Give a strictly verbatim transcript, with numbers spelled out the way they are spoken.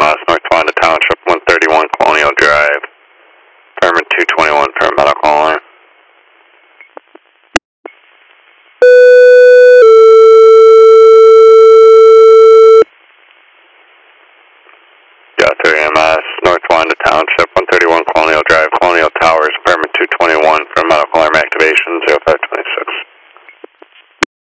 M S, North Wanda Township, one thirty-one Colonial Drive. Permit two twenty-one for medical only. Yeah, three M S, North Wanda Township, one thirty-one Colonial Drive, Colonial Towers, permit two twenty-one for medical arm activation, zero five twenty-six.